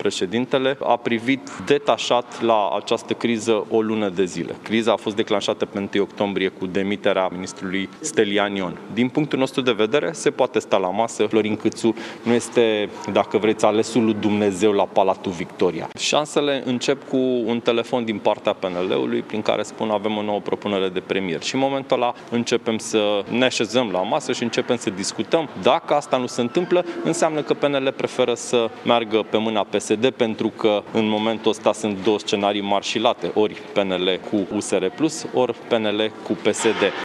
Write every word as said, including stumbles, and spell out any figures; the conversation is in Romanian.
președintele a privit detașat la această criză o lună de zile. Criza a fost declanșată pe întâi octombrie cu demiterea ministrului Stelian Ion. Din punctul nostru de vedere, se poate sta la masă. Florin Câțu nu este, dacă vreți, alesul lui Dumnezeu la Palatul Victoria. Șansele încep cu un telefon din partea P N L-ului prin care spun avem o nouă propunere de premier și în momentul ăla începem să ne așezăm la masă și începem să discutăm. Dacă asta nu se întâmplă, înseamnă că P N L preferă să meargă pe mâna P S D pentru că în momentul ăsta sunt două scenarii mari și late, ori P N L cu U S R plus, ori P N L cu P S D.